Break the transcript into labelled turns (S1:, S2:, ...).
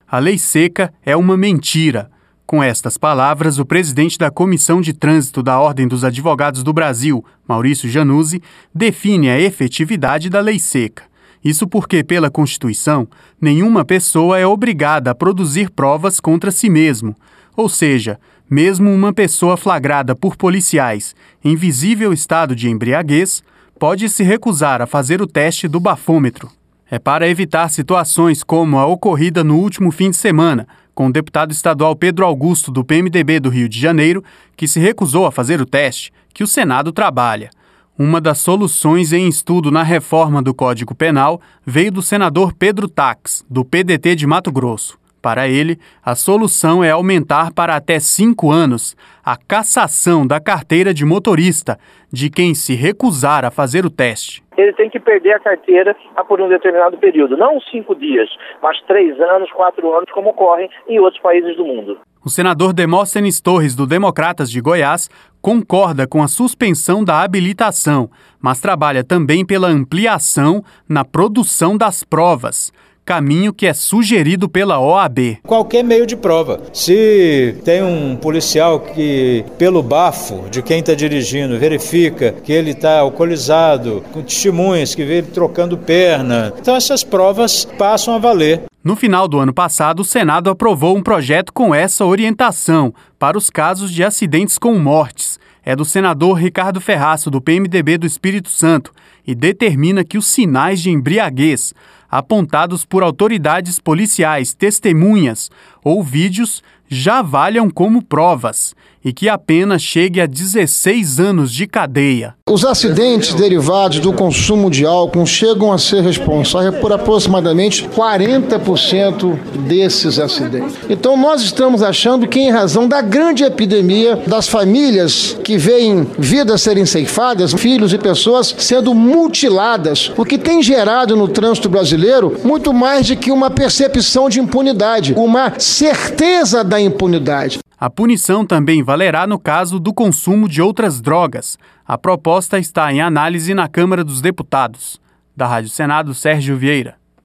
S1: A lei seca é uma mentira. Com estas palavras, o presidente da Comissão de Trânsito da Ordem dos Advogados do Brasil, Maurício Januzzi, define a efetividade da lei seca. Isso porque, pela Constituição, nenhuma pessoa é obrigada a produzir provas contra si mesmo. Ou seja, mesmo uma pessoa flagrada por policiais em visível estado de embriaguez pode se recusar a fazer o teste do bafômetro. É para evitar situações como a ocorrida no último fim de semana, com o deputado estadual Pedro Augusto, do PMDB do Rio de Janeiro, que se recusou a fazer o teste, que o Senado trabalha. Uma das soluções em estudo na reforma do Código Penal veio do senador Pedro Tax, do PDT de Mato Grosso. Para ele, a solução é aumentar para até 5 anos a cassação da carteira de motorista de quem se recusar a fazer o teste.
S2: Ele tem que perder a carteira por um determinado período, não 5 dias, mas 3 anos, 4 anos, como ocorre em outros países do mundo.
S1: O senador Demóstenes Torres, do Democratas de Goiás, concorda com a suspensão da habilitação, mas trabalha também pela ampliação na produção das provas, caminho que é sugerido pela OAB.
S3: Qualquer meio de prova. Se tem um policial que, pelo bafo de quem está dirigindo, verifica que ele está alcoolizado, com testemunhas que vê ele trocando perna, então essas provas passam a valer.
S1: No final do ano passado, o Senado aprovou um projeto com essa orientação para os casos de acidentes com mortes. É do senador Ricardo Ferraço, do PMDB do Espírito Santo, e determina que os sinais de embriaguez apontados por autoridades policiais, testemunhas ou vídeos já valham como provas e que a pena chegue a 16 anos de cadeia.
S4: Os acidentes derivados do consumo de álcool chegam a ser responsáveis por aproximadamente 40% desses acidentes. Então nós estamos achando que, em razão da grande epidemia, das famílias que veem vidas serem ceifadas, filhos e pessoas sendo mutiladas, o que tem gerado no trânsito brasileiro muito mais do que uma percepção de impunidade, uma certeza da impunidade.
S1: A punição também valerá no caso do consumo de outras drogas. A proposta está em análise na Câmara dos Deputados. Da Rádio Senado, Sérgio Vieira.